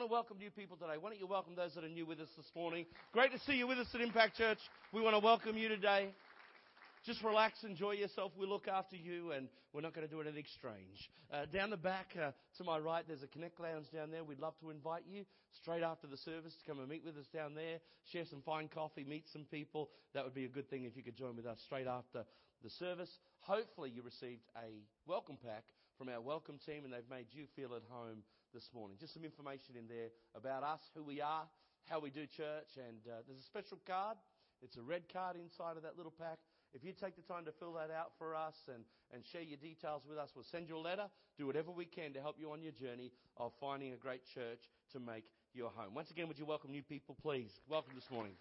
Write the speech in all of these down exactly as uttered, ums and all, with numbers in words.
want to welcome new people today. Why don't you welcome those that are new with us this morning? Great to see you with us at Impact Church. We want to welcome you today. Just relax, enjoy yourself. We'll look after you, and we're not going to do anything strange. Uh, down the back, uh, to my right, there's a Connect Lounge down there. We'd love to invite you straight after the service to come and meet with us down there, share some fine coffee, meet some people. That would be a good thing if you could join with us straight after the service. Hopefully you received a welcome pack from our welcome team, and they've made you feel at home this morning. Just some information in there about us, who we are, how we do church, and uh, there's a special card. It's a red card inside of that little pack. If you take the time to fill that out for us and, and share your details with us, we'll send you a letter, do whatever we can to help you on your journey of finding a great church to make your home. Once again, would you welcome new people, please? Welcome this morning.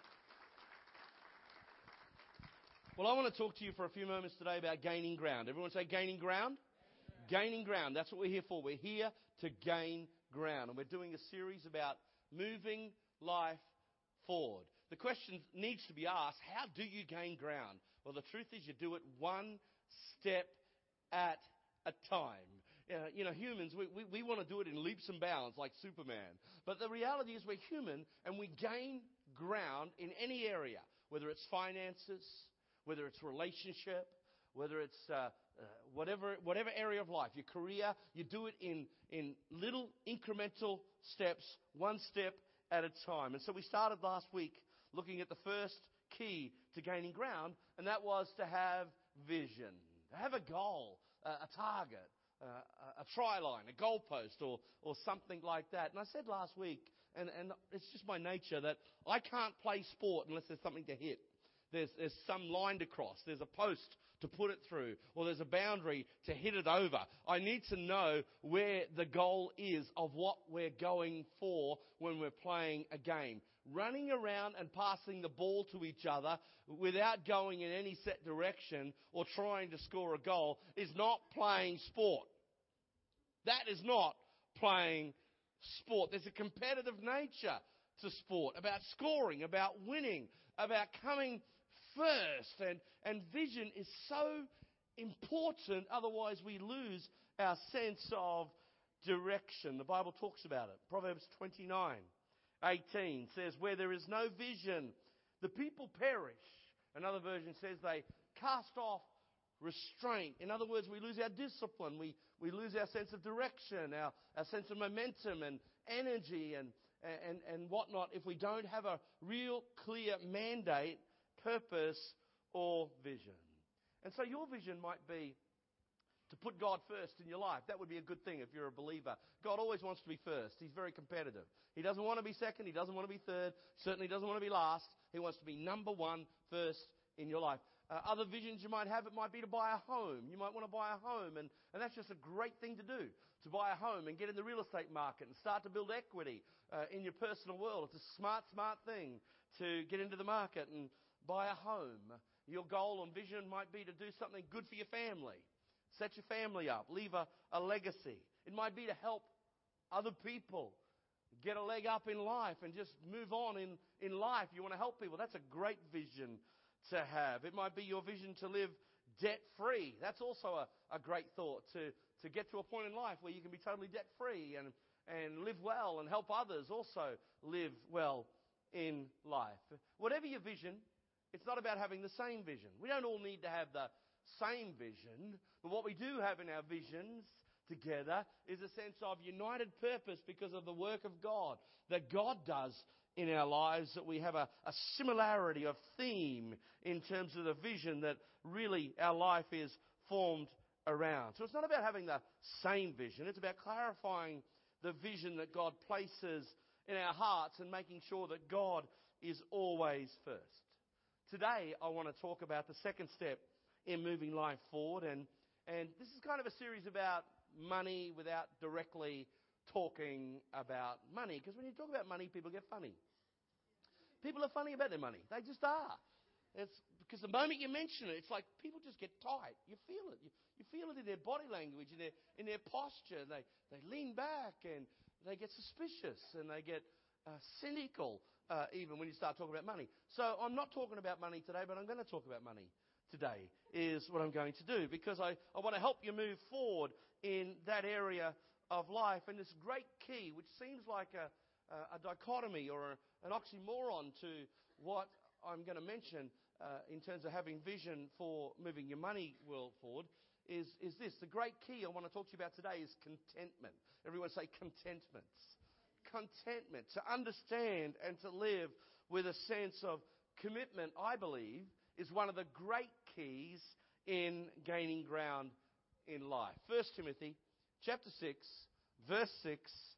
Well, I want to talk to you for a few moments today about gaining ground. Everyone say gaining ground? Gaining ground. Gaining ground. That's what we're here for. We're here to gain ground. And we're doing a series about moving life forward. The question needs to be asked, how do you gain ground? Well, the truth is you do it one step at a time. Uh, you know, humans, we, we, we want to do it in leaps and bounds like Superman. But the reality is we're human and we gain ground in any area, whether it's finances, whether it's relationship, whether it's uh, uh, whatever whatever area of life, your career, you do it in, in little incremental steps, one step at a time. And so we started last week looking at the first key to gaining ground, and that was to have vision, to have a goal, uh, a target, uh, a try line, a goalpost, or or something like that. And I said last week, and, and it's just my nature, that I can't play sport unless there's something to hit. There's, there's some line to cross. There's a post to put it through. Or there's a boundary to hit it over. I need to know where the goal is of what we're going for when we're playing a game. Running around and passing the ball to each other without going in any set direction or trying to score a goal is not playing sport. That is not playing sport. There's a competitive nature to sport, about scoring, about winning, about coming first. And, and vision is so important, otherwise we lose our sense of direction. The Bible talks about it. Proverbs twenty-nine eighteen says, where there is no vision, the people perish. Another version says they cast off restraint. In other words, we lose our discipline. We, we lose our sense of direction, our, our sense of momentum and energy and, and, and whatnot if we don't have a real clear mandate, purpose, or vision. And so your vision might be to put God first in your life. That would be a good thing if you're a believer. God always wants to be first. He's very competitive. He doesn't want to be second. He doesn't want to be third. Certainly doesn't want to be last. He wants to be number one first in your life. Uh, other visions you might have, it might be to buy a home. You might want to buy a home, and, and that's just a great thing to do, to buy a home and get in the real estate market and start to build equity uh, in your personal world. It's a smart, smart thing to get into the market and buy a home. Your goal and vision might be to do something good for your family. Set your family up. Leave a, a legacy. It might be to help other people get a leg up in life and just move on in, in life. You want to help people. That's a great vision to have. It might be your vision to live debt-free. That's also a, a great thought, to, to get to a point in life where you can be totally debt-free and, and live well and help others also live well in life. Whatever your vision, it's not about having the same vision. We don't all need to have the same vision, but what we do have in our visions together is a sense of united purpose because of the work of God that God does in our lives, that we have a, a similarity of theme in terms of the vision that really our life is formed around. So it's not about having the same vision, it's about clarifying the vision that God places in our hearts and making sure that God is always first. Today I want to talk about the second step in moving life forward, and, and this is kind of a series about money without directly talking about money, because when you talk about money, people get funny. People are funny about their money. They just are. It's because the moment you mention it, it's like people just get tight. You feel it. You, you feel it in their body language, in their in their posture. They they lean back and they get suspicious and they get uh, cynical uh, even when you start talking about money. So I'm not talking about money today, but I'm going to talk about money today is what I'm going to do, because I, I want to help you move forward in that area of life. And this great key, which seems like a, uh, a dichotomy or a, an oxymoron to what I'm going to mention uh, in terms of having vision for moving your money world forward is, is this. The great key I want to talk to you about today is contentment. Everyone say contentment. Contentment. To understand and to live with a sense of commitment, I believe, is one of the great keys in gaining ground in life. First Timothy chapter six, verse six,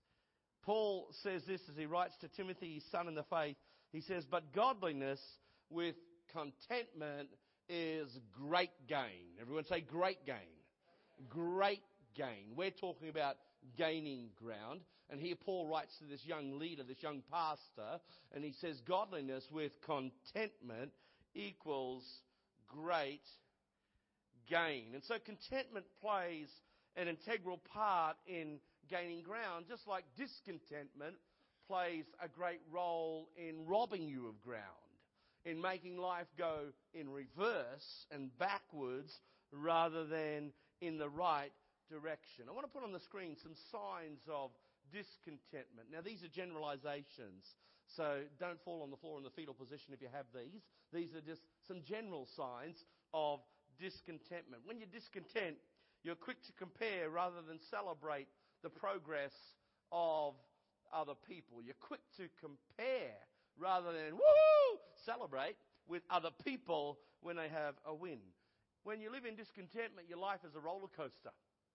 Paul says this as he writes to Timothy, his son in the faith. He says, "But godliness with contentment is great gain." Everyone say great gain. Great gain. We're talking about gaining ground. And here Paul writes to this young leader, this young pastor, and he says godliness with contentment equals great gain. And so contentment plays an integral part in gaining ground, just like discontentment plays a great role in robbing you of ground, in making life go in reverse and backwards rather than in the right direction. I want to put on the screen some signs of discontentment. Now, these are generalizations, so don't fall on the floor in the fetal position if you have these. These are just some general signs of discontentment. When you're discontent, you're quick to compare rather than celebrate the progress of other people. You're quick to compare rather than woo celebrate with other people when they have a win. When you live in discontentment, your life is a roller coaster,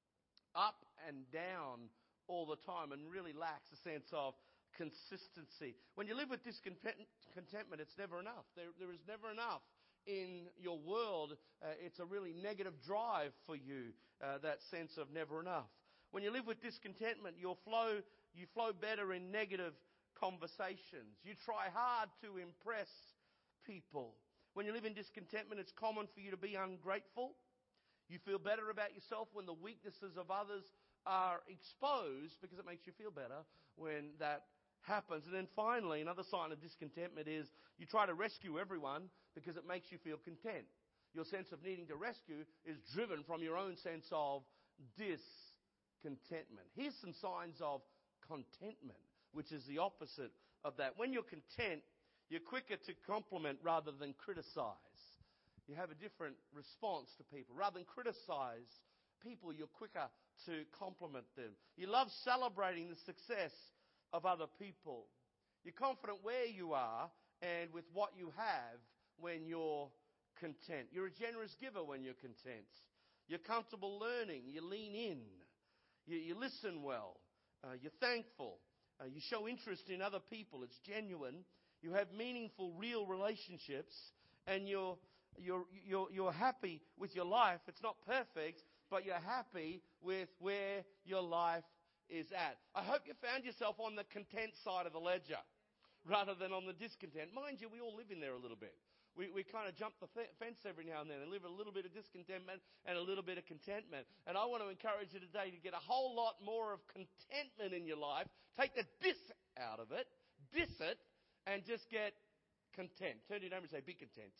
up and down all the time, and really lacks a sense of consistency. When you live with discontentment, it's never enough. There, there is never enough in your world. Uh, it's a really negative drive for you, uh, that sense of never enough. When you live with discontentment, you'll flow, you flow better in negative conversations. You try hard to impress people. When you live in discontentment, it's common for you to be ungrateful. You feel better about yourself when the weaknesses of others are exposed, because it makes you feel better when that happens. And then finally, another sign of discontentment is you try to rescue everyone because it makes you feel content. Your sense of needing to rescue is driven from your own sense of discontentment. Here's some signs of contentment, which is the opposite of that. When you're content, you're quicker to compliment rather than criticize. You have a different response to people. Rather than criticize people, you're quicker to compliment them. You love celebrating the success of other people. You're confident where you are and with what you have when you're content. You're a generous giver when you're content. You're comfortable learning. You lean in. You, you listen well. Uh, you're thankful. Uh, you show interest in other people. It's genuine. You have meaningful, real relationships, and you're you're you're you're happy with your life. It's not perfect, but you're happy with where your life is at. I hope you found yourself on the content side of the ledger rather than on the discontent. Mind you, we all live in there a little bit. We we kind of jump the fence every now and then and live a little bit of discontentment and a little bit of contentment. And I want to encourage you today to get a whole lot more of contentment in your life. Take the dis out of it, dis it, and just get content. Turn to your neighbor and say, be content.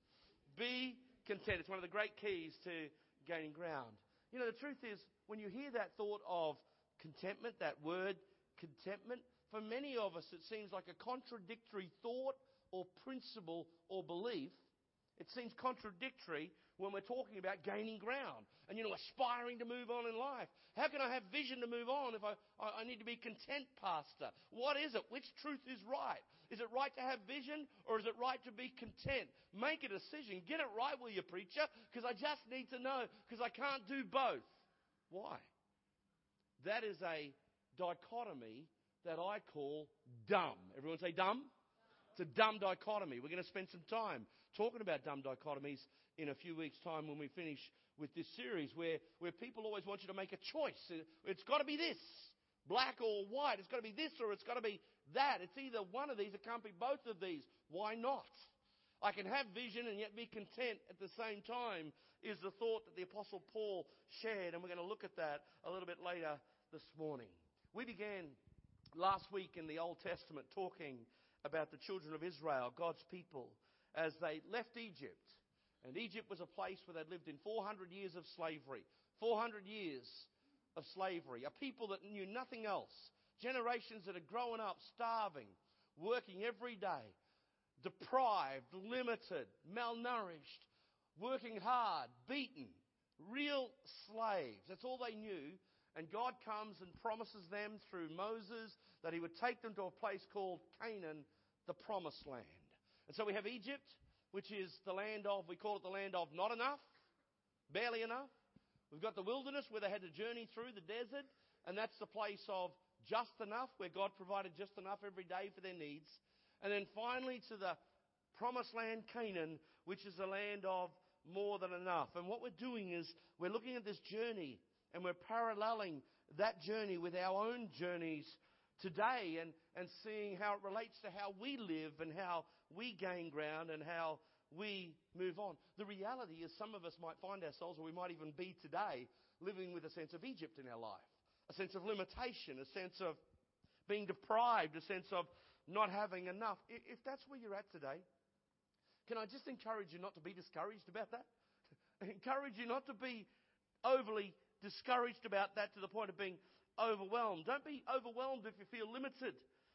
Be content. It's one of the great keys to gaining ground. You know, the truth is, when you hear that thought of contentment, that word contentment, for many of us it seems like a contradictory thought or principle or belief. It seems contradictory when we're talking about gaining ground and, you know, aspiring to move on in life. How can I have vision to move on if I, I, I need to be content, Pastor? What is it? Which truth is right? Is it right to have vision, or is it right to be content? Make a decision. Get it right, will you, preacher? Because I just need to know, because I can't do both. Why? That is a dichotomy that I call dumb. Everyone say dumb? It's a dumb dichotomy. We're going to spend some time talking about dumb dichotomies in a few weeks' time when we finish with this series, where, where people always want you to make a choice. It's got to be this, black or white. It's got to be this or it's got to be that. It's either one of these. It can't be both of these. Why not? I can have vision and yet be content at the same time, is the thought that the Apostle Paul shared, and we're going to look at that a little bit later this morning. We began last week in the Old Testament talking about the children of Israel, God's people, as they left Egypt. And Egypt was a place where they'd lived in four hundred years of slavery. four hundred years of slavery. A people that knew nothing else Generations that are growing up, starving, working every day, deprived, limited, malnourished, working hard, beaten, real slaves. That's all they knew. And God comes and promises them through Moses that he would take them to a place called Canaan, the promised land. And so we have Egypt, which is the land of, we call it the land of not enough, barely enough. We've got the wilderness where they had to journey through the desert, and that's the place of just enough, where God provided just enough every day for their needs. And then finally to the promised land, Canaan, which is the land of more than enough. And what we're doing is we're looking at this journey and we're paralleling that journey with our own journeys today and, and seeing how it relates to how we live and how we gain ground and how we move on. The reality is some of us might find ourselves, or we might even be today, living with a sense of Egypt in our life. A sense of limitation, a sense of being deprived, a sense of not having enough. If that's where you're at today, can I just encourage you not to be discouraged about that? Encourage you not to be overly discouraged about that to the point of being overwhelmed. Don't be overwhelmed if you feel limited,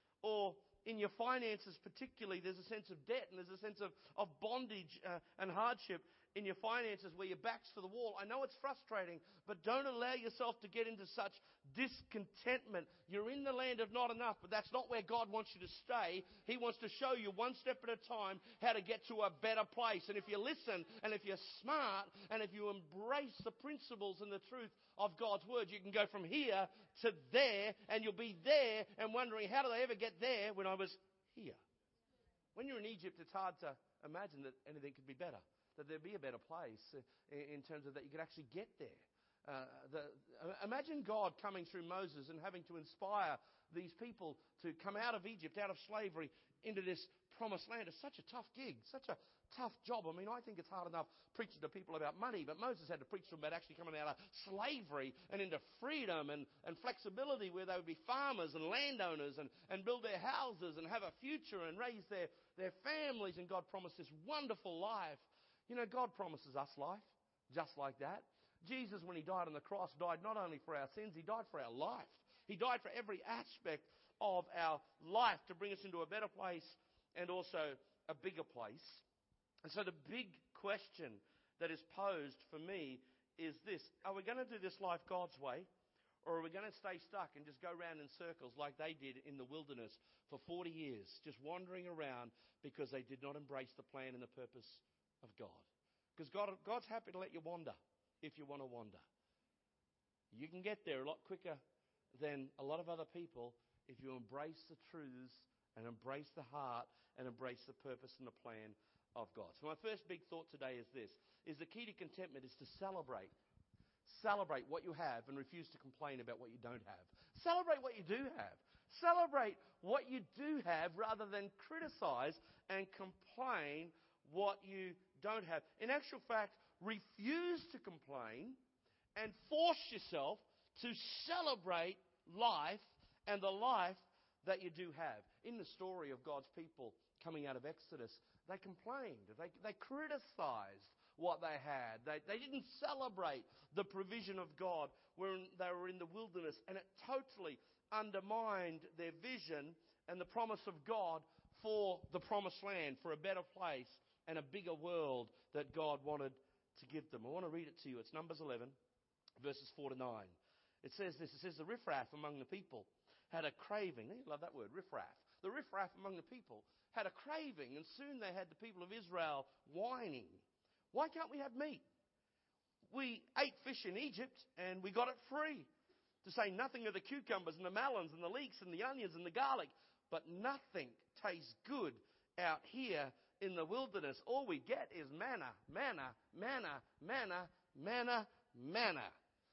or in your finances particularly there's a sense of debt and there's a sense of, of bondage uh, and hardship in your finances where your back's to the wall. I know it's frustrating, but don't allow yourself to get into such discontentment. You're in the land of not enough, but that's not where God wants you to stay. He wants to show you one step at a time how to get to a better place. And if you listen, and if you're smart, and if you embrace the principles and the truth of God's word, you can go from here to there, and you'll be there and wondering, how did I ever get there when I was here? When you're in Egypt, it's hard to imagine that anything could be better, that there'd be a better place in terms of that you could actually get there. Uh, the, imagine God coming through Moses and having to inspire these people to come out of Egypt, out of slavery, into this promised land. It's such a tough gig, such a tough job. I mean, I think it's hard enough preaching to people about money, but Moses had to preach to them about actually coming out of slavery and into freedom and, and flexibility, where they would be farmers and landowners and, and build their houses and have a future and raise their, their families. And God promised this wonderful life. You know, God promises us life just like that. Jesus, when he died on the cross, died not only for our sins, he died for our life. He died for every aspect of our life to bring us into a better place and also a bigger place. And so the big question that is posed for me is this: are we going to do this life God's way, or are we going to stay stuck and just go around in circles like they did in the wilderness for forty years, just wandering around because they did not embrace the plan and the purpose of God? Because God, God's happy to let you wander if you want to wander. You can get there a lot quicker than a lot of other people if you embrace the truths and embrace the heart and embrace the purpose and the plan of God. So my first big thought today is this, is the key to contentment is to celebrate. Celebrate what you have and refuse to complain about what you don't have. Celebrate what you do have. Celebrate what you do have rather than criticize and complain what you don't have. In actual fact, refuse to complain and force yourself to celebrate life and the life that you do have. In the story of God's people coming out of Exodus, they complained. They, they criticized what they had. They, they didn't celebrate the provision of God when they were in the wilderness, and it totally undermined their vision and the promise of God for the promised land, for a better place and a bigger world that God wanted to give them. I want to read it to you. It's Numbers eleven, verses four to nine. It says this. It says, the riffraff among the people had a craving. I love that word, riffraff. The riffraff among the people had a craving, and soon they had the people of Israel whining. Why can't we have meat? We ate fish in Egypt, and we got it free. To say nothing of the cucumbers and the melons and the leeks and the onions and the garlic. But nothing tastes good out here in the wilderness. All we get is manna, manna, manna, manna, manna, manna.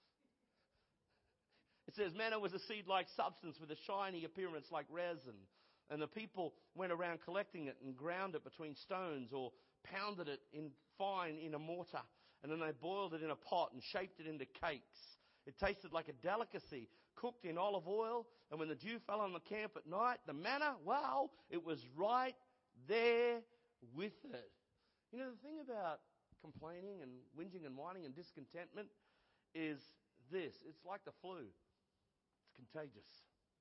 It says manna was a seed-like substance with a shiny appearance like resin. And the people went around collecting it and ground it between stones or pounded it in fine in a mortar. And then they boiled it in a pot and shaped it into cakes. It tasted like a delicacy cooked in olive oil. And when the dew fell on the camp at night, the manna, wow, it was right there with it. You know, the thing about complaining and whinging and whining and discontentment is this. It's like the flu. It's contagious.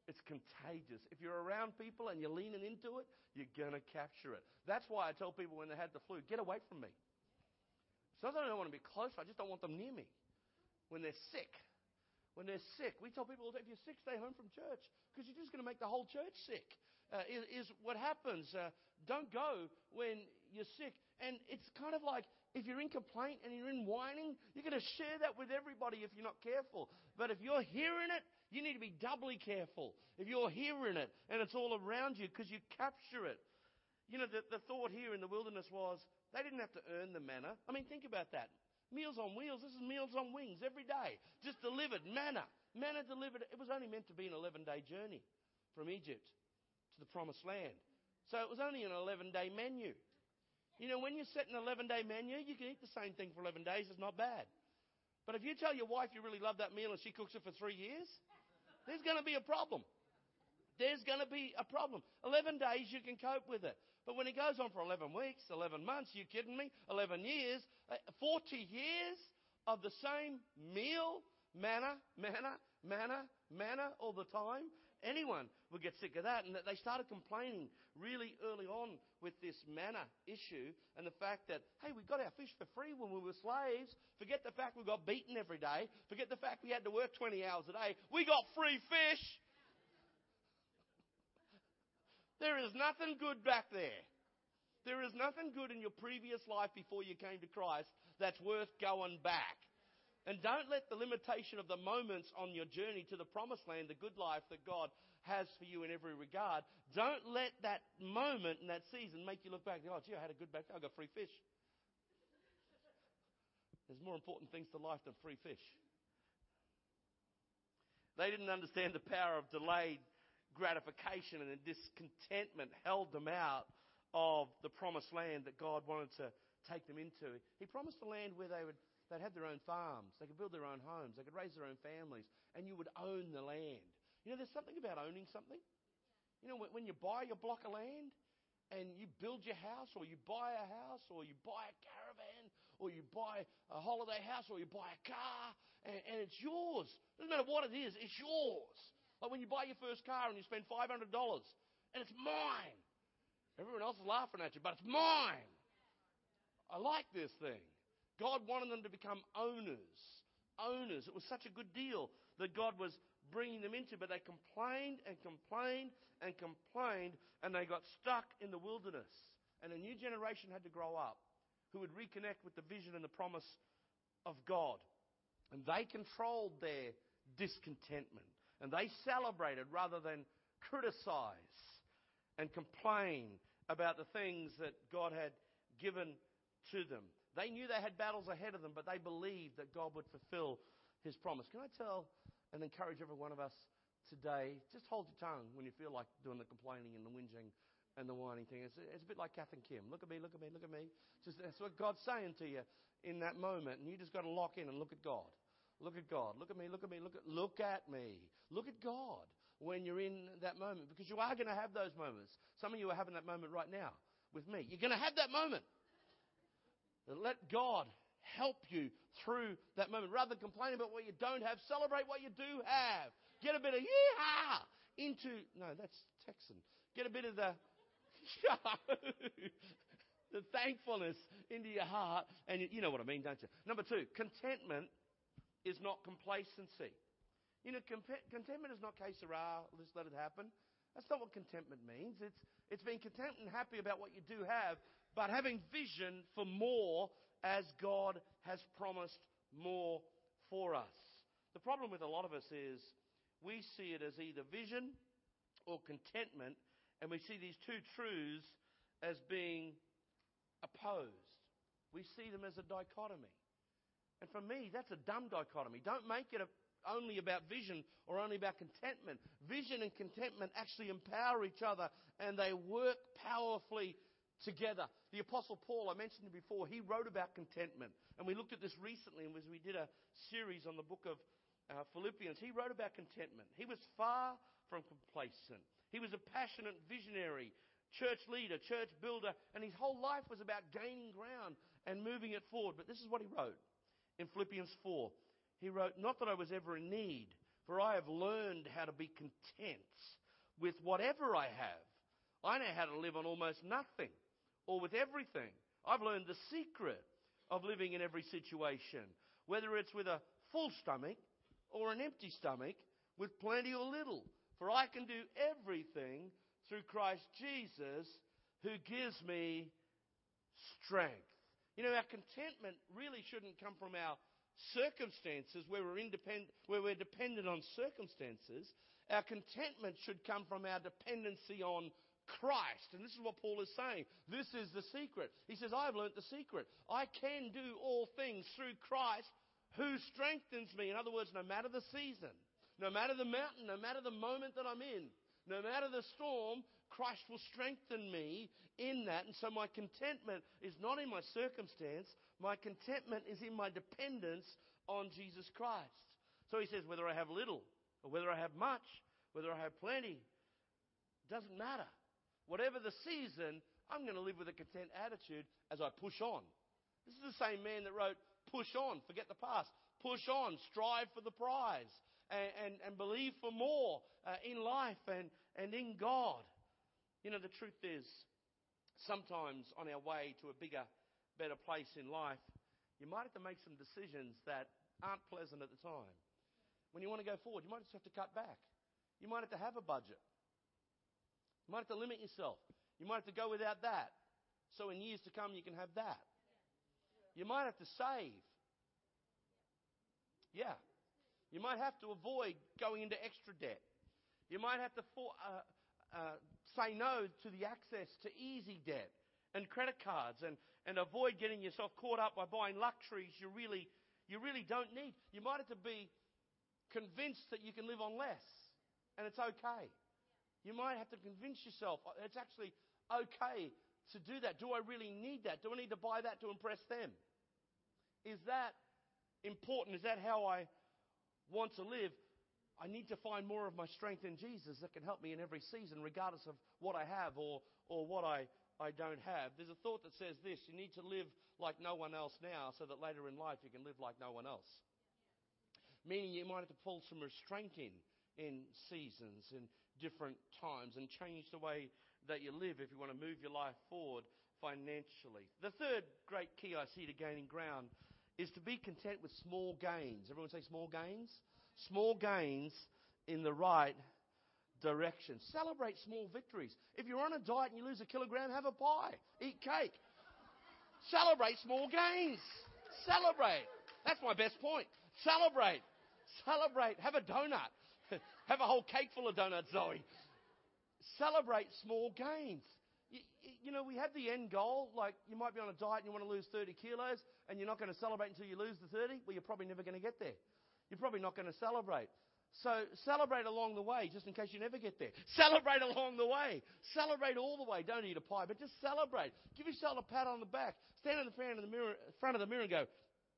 It's contagious. If you're around people and you're leaning into it, you're going to capture it. That's why I tell people when they had the flu, get away from me. It's not that I don't want to be close, I just don't want them near me. When they're sick, when they're sick, we tell people, if you're sick, stay home from church, because you're just going to make the whole church sick, uh, is, is what happens. Uh, don't go when you're sick. And it's kind of like, if you're in complaint and you're in whining, you're going to share that with everybody if you're not careful. But if you're hearing it, you need to be doubly careful. If you're hearing it and it's all around you, because you capture it. You know, the, the thought here in the wilderness was, they didn't have to earn the manna. I mean, think about that. Meals on wheels. This is meals on wings every day. Just delivered. Manna. Manna delivered. It was only meant to be an eleven-day journey from Egypt to the promised land. So it was only an eleven-day menu. You know, when you set an eleven-day menu, you can eat the same thing for eleven days. It's not bad. But if you tell your wife you really love that meal and she cooks it for three years, there's going to be a problem. There's going to be a problem. eleven days, you can cope with it. But when it goes on for eleven weeks, eleven months, you kidding me? eleven years, forty years of the same meal, manna, manna, manna, manna all the time, anyone would get sick of that. And they started complaining really early on with this manna issue and the fact that, hey, we got our fish for free when we were slaves. Forget the fact we got beaten every day. Forget the fact we had to work twenty hours a day. We got free fish. There is nothing good back there. There is nothing good in your previous life before you came to Christ that's worth going back. And don't let the limitation of the moments on your journey to the promised land, the good life that God has for you in every regard, don't let that moment and that season make you look back and go, oh, gee, I had a good back. I got free fish. There's more important things to life than free fish. They didn't understand the power of delayed gratification, and the discontentment held them out of the promised land that God wanted to take them into. He promised a land where they would they'd have their own farms, they could build their own homes, they could raise their own families, and you would own the land. You know, there's something about owning something. You know, when, when you buy your block of land and you build your house, or you buy a house, or you buy a caravan, or you buy a holiday house, or you buy a car, and, and it's yours. Doesn't matter what it is, it's yours. Like when you buy your first car and you spend five hundred dollars, and it's mine. Everyone else is laughing at you, but it's mine. I like this thing. God wanted them to become owners. Owners. It was such a good deal that God was bringing them into, but they complained and complained and complained, and they got stuck in the wilderness. And a new generation had to grow up who would reconnect with the vision and the promise of God. And they controlled their discontentment. And they celebrated rather than criticize and complain about the things that God had given to them. They knew they had battles ahead of them, but they believed that God would fulfill His promise. Can I tell and encourage every one of us today, just hold your tongue when you feel like doing the complaining and the whinging and the whining thing. It's, it's a bit like Kath and Kim. Look at me, look at me, look at me. Just, that's what God's saying to you in that moment, and you just got to lock in and look at God. Look at God. Look at me, look at me, look at, look at me. Look at God when you're in that moment, because you are going to have those moments. Some of you are having that moment right now with me. You're going to have that moment. Let God help you through that moment. Rather than complain about what you don't have, celebrate what you do have. Get a bit of yee-haw into, no, that's Texan. Get a bit of the, the thankfulness into your heart. And you, you know what I mean, don't you? Number two, contentment is not complacency. You know, contentment is not que sera, just let it happen. That's not what contentment means. It's it's being content and happy about what you do have, but having vision for more as God has promised more for us. The problem with a lot of us is we see it as either vision or contentment, and we see these two truths as being opposed. We see them as a dichotomy. And for me, that's a dumb dichotomy. Don't make it a only about vision or only about contentment. Vision and contentment actually empower each other, and they work powerfully together. The Apostle Paul, I mentioned it before, he wrote about contentment. And we looked at this recently as we did a series on the book of uh, Philippians. He wrote about contentment. He was far from complacent. He was a passionate visionary, church leader, church builder, and his whole life was about gaining ground and moving it forward. But this is what he wrote in Philippians four. He wrote, "Not that I was ever in need, For I have learned how to be content with whatever I have. I know how to live on almost nothing or with everything. I've learned the secret of living in every situation, whether it's with a full stomach or an empty stomach, with plenty or little. For I can do everything through Christ Jesus, who gives me strength. You know, our contentment really shouldn't come from our circumstances where we're independent, where we're dependent on circumstances. Our contentment should come from our dependency on Christ. And this is what Paul is saying. This is the secret. He says, I've learnt the secret. I can do all things through Christ who strengthens me. In other words, no matter the season, no matter the mountain, no matter the moment that I'm in, no matter the storm, Christ will strengthen me in that. And so my contentment is not in my circumstance. My contentment is in my dependence on Jesus Christ. So he says, whether I have little or whether I have much, whether I have plenty, doesn't matter. Whatever the season, I'm going to live with a content attitude as I push on. This is the same man that wrote, push on, forget the past. Push on, strive for the prize, and, and, and believe for more uh, in life and, and in God. You know, the truth is, sometimes on our way to a bigger, better place in life, you might have to make some decisions that aren't pleasant at the time. When you want to go forward, you might just have to cut back. You might have to have a budget. You might have to limit yourself. You might have to go without that. So in years to come, you can have that. You might have to save. Yeah. You might have to avoid going into extra debt. You might have to for, uh, uh, say no to the access to easy debt and credit cards, and, and avoid getting yourself caught up by buying luxuries you really, you really don't need. You might have to be convinced that you can live on less, and it's okay. You might have to convince yourself it's actually okay to do that. Do I really need that? Do I need to buy that to impress them? Is that important? Is that how I want to live? I need to find more of my strength in Jesus that can help me in every season, regardless of what I have or, or what I, I don't have. There's a thought that says this: you need to live like no one else now so that later in life you can live like no one else. Meaning you might have to pull some restraint in in seasons and different times and change the way that you live if you want to move your life forward financially. The third great key I see to gaining ground is to be content with small gains. Everyone say small gains? Small gains in the right direction. Celebrate small victories. If you're on a diet and you lose a kilogram, have a pie. Eat cake. Celebrate small gains. Celebrate. That's my best point. Celebrate. Celebrate. Have a donut. Have a whole cake full of donuts, Zoe. Celebrate small gains. You, you know, we have the end goal. Like, you might be on a diet and you want to lose thirty kilos, and you're not going to celebrate until you lose the thirty. Well, you're probably never going to get there. You're probably not going to celebrate. So celebrate along the way, just in case you never get there. Celebrate along the way. Celebrate all the way. Don't eat a pie, but just celebrate. Give yourself a pat on the back. Stand in the front of the mirror, front of the mirror and go,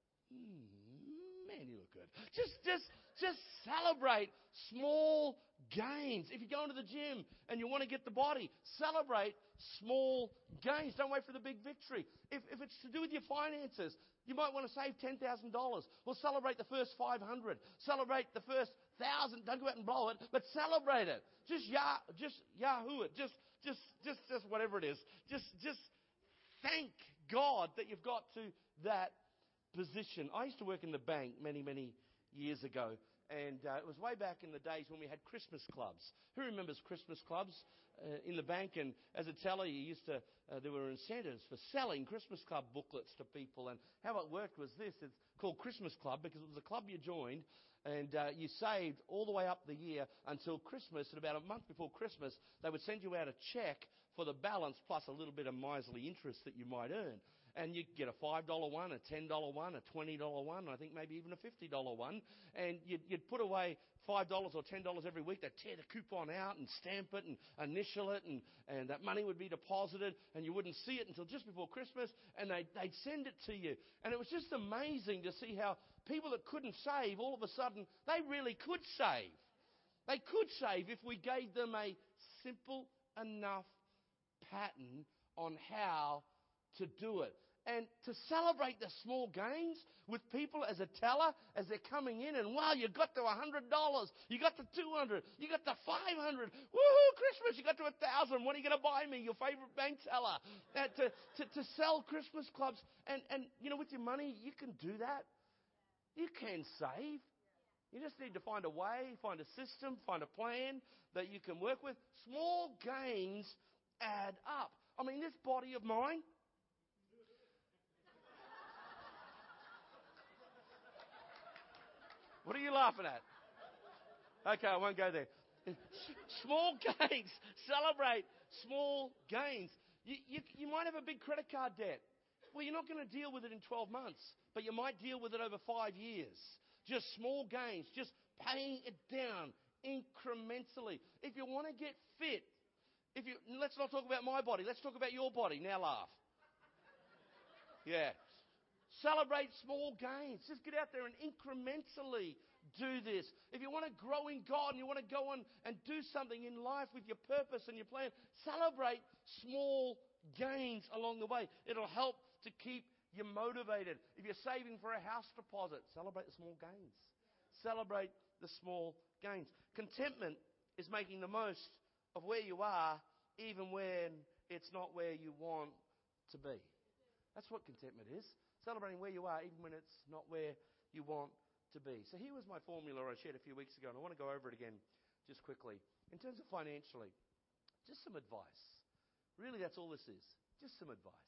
mm, man, you look good. Just, just, just celebrate small gains. If you go into the gym and you want to get the body, celebrate small gains. Don't wait for the big victory. If, if it's to do with your finances, you might want to save ten thousand dollars. Well, celebrate the first five hundred. Celebrate the first one thousand. Don't go out and blow it, but celebrate it. Just yah, just yahoo it. Just, just, just, just whatever it is. Just, just thank God that you've got to that position. I used to work in the bank many, many years ago. And uh, it was way back in the days when we had Christmas clubs. Who remembers Christmas clubs uh, in the bank? And as a teller, you used to, uh, there were incentives for selling Christmas club booklets to people. And how it worked was this: it's called Christmas Club because it was a club you joined, and uh, you saved all the way up the year until Christmas. And about a month before Christmas, they would send you out a check for the balance plus a little bit of miserly interest that you might earn. And you'd get a five dollar one, a ten dollar one, a twenty dollar one, and I think maybe even a fifty dollar one. And you'd, you'd put away five dollars or ten dollars every week. They'd tear the coupon out and stamp it and initial it, and, and that money would be deposited, and you wouldn't see it until just before Christmas, and they'd, they'd send it to you. And it was just amazing to see how people that couldn't save, all of a sudden, they really could save. They could save if we gave them a simple enough pattern on how to do it. And to celebrate the small gains with people as a teller, as they're coming in, and wow, you got to one hundred dollars, you got to two hundred dollars, you got to five hundred dollars, woohoo, Christmas, you got to one thousand dollars, what are you going to buy me, your favorite bank teller? Uh, to, to, to sell Christmas clubs, and, and, you know, with your money, you can do that. You can save. You just need to find a way, find a system, find a plan that you can work with. Small gains add up. I mean, this body of mine, what are you laughing at? Okay, I won't go there. Small gains. Celebrate small gains. You, you, you might have a big credit card debt. Well, you're not going to deal with it in twelve months, but you might deal with it over five years. Just small gains, just paying it down incrementally. If you want to get fit, if you let's not talk about my body. Let's talk about your body. Now laugh. Yeah. Celebrate small gains. Just get out there and incrementally do this. If you want to grow in God and you want to go on and do something in life with your purpose and your plan, celebrate small gains along the way. It'll help to keep you motivated. If you're saving for a house deposit, celebrate the small gains. Celebrate the small gains. Contentment is making the most of where you are, even when it's not where you want to be. That's what contentment is. Celebrating where you are, even when it's not where you want to be. So here was my formula I shared a few weeks ago, and I want to go over it again just quickly. In terms of financially, just some advice. Really, that's all this is. Just some advice.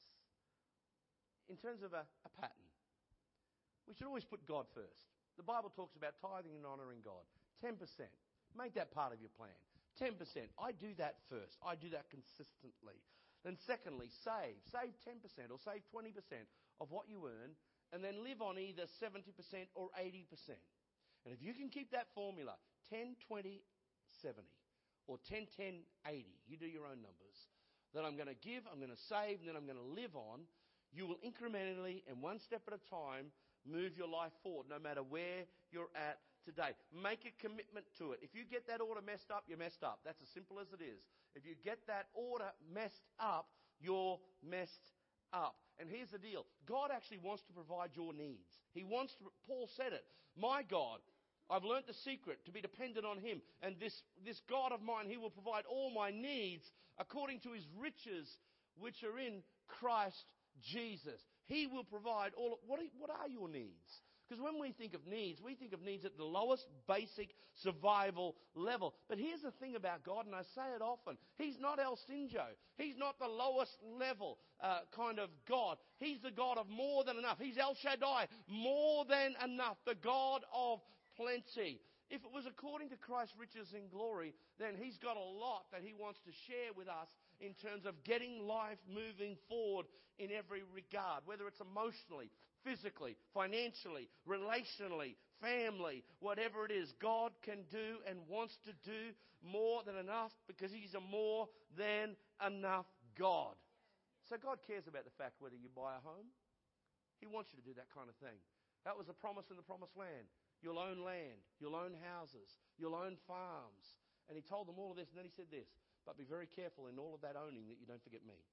In terms of a, a pattern, we should always put God first. The Bible talks about tithing and honouring God. ten percent. Make that part of your plan. ten percent. I do that first. I do that consistently. Then secondly, save. Save ten percent or save twenty percent of what you earn, and then live on either seventy percent or eighty percent. And if you can keep that formula, ten, twenty, seventy, or ten, ten, eighty, you do your own numbers, that I'm going to give, I'm going to save, and then I'm going to live on, you will incrementally and one step at a time move your life forward, no matter where you're at today. Make a commitment to it. If you get that order messed up, you're messed up. That's as simple as it is. If you get that order messed up, you're messed up. And here's the deal. God actually wants to provide your needs. He wants to, Paul said it, my God, I've learnt the secret to be dependent on Him. And this, this God of mine, He will provide all my needs according to His riches, which are in Christ Jesus. He will provide all. What are, what are your needs? Because when we think of needs, we think of needs at the lowest basic survival level. But here's the thing about God, and I say it often. He's not El Sinjo. He's not the lowest level uh, kind of God. He's the God of more than enough. He's El Shaddai, more than enough, the God of plenty. If it was according to Christ's riches and glory, then He's got a lot that He wants to share with us in terms of getting life moving forward in every regard, whether it's emotionally, physically, financially, relationally, family, whatever it is. God can do and wants to do more than enough because He's a more than enough God. So God cares about the fact whether you buy a home. He wants you to do that kind of thing. That was a promise in the promised land. You'll own land, you'll own houses, you'll own farms. And He told them all of this, and then He said this, but be very careful in all of that owning that you don't forget me.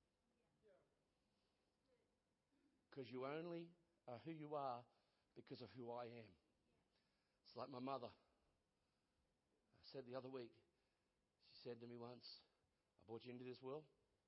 Because you only are who you are because of who I am. It's like my mother. I said the other week, she said to me once, I brought you into this world.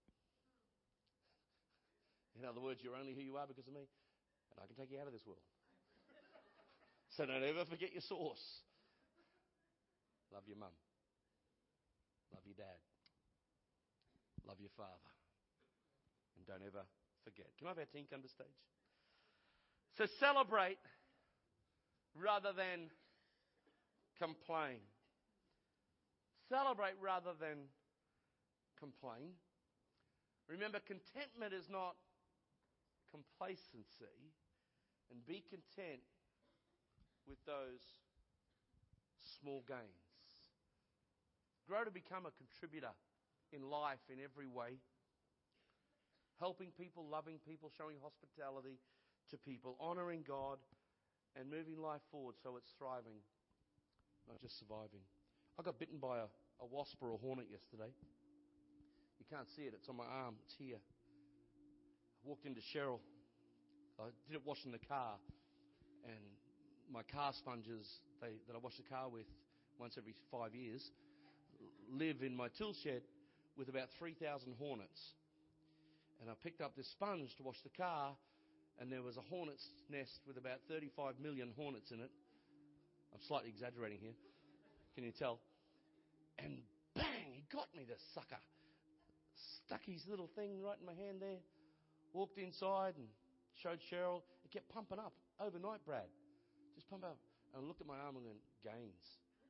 In other words, you're only who you are because of me, and I can take you out of this world. So don't ever forget your source. Love your mum. Love your dad. Love your father. And don't ever forget. Can I have our team come to stage? So celebrate rather than complain. Celebrate rather than complain. Remember, contentment is not complacency. And be content with those small gains. Grow to become a contributor in life in every way. Helping people, loving people, showing hospitality to people, honouring God, and moving life forward so it's thriving, not just surviving. I got bitten by a, a wasp or a hornet yesterday. You can't see it. It's on my arm. It's here. I walked into Cheryl. I did it washing the car, and my car sponges they, that I wash the car with once every five years live in my tool shed with about three thousand hornets. And I picked up this sponge to wash the car, and there was a hornet's nest with about thirty-five million hornets in it. I'm slightly exaggerating here. Can you tell? And bang, he got me, the sucker. Stuck his little thing right in my hand there. Walked inside and showed Cheryl. It kept pumping up overnight, Brad. Just pump up. And I looked at my arm and went, gains.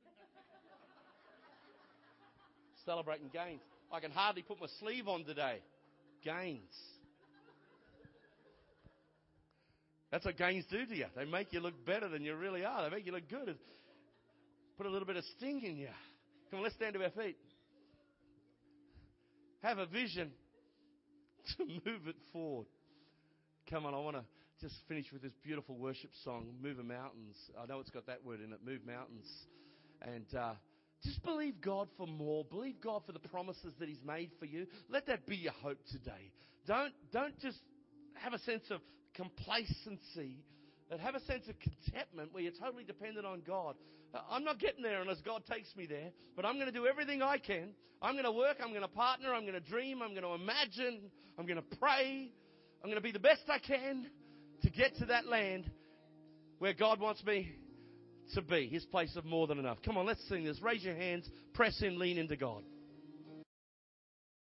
Celebrating gains. I can hardly put my sleeve on today. Gains. That's what gains do to you. They make you look better than you really are. They make you look good. Put a little bit of sting in you. Come on, let's stand to our feet. Have a vision to move it forward. Come on, I want to just finish with this beautiful worship song, Move Mountains. I know it's got that word in it, Move Mountains. And uh, just believe God for more. Believe God for the promises that He's made for you. Let that be your hope today. Don't, don't just have a sense of complacency, but have a sense of contentment where you're totally dependent on God. I'm not getting there unless God takes me there, but I'm going to do everything I can. I'm going to work, I'm going to partner, I'm going to dream, I'm going to imagine, I'm going to pray. I'm going to be the best I can to get to that land where God wants me to be, His place of more than enough. Come on, let's sing this. Raise your hands, press in, lean into God.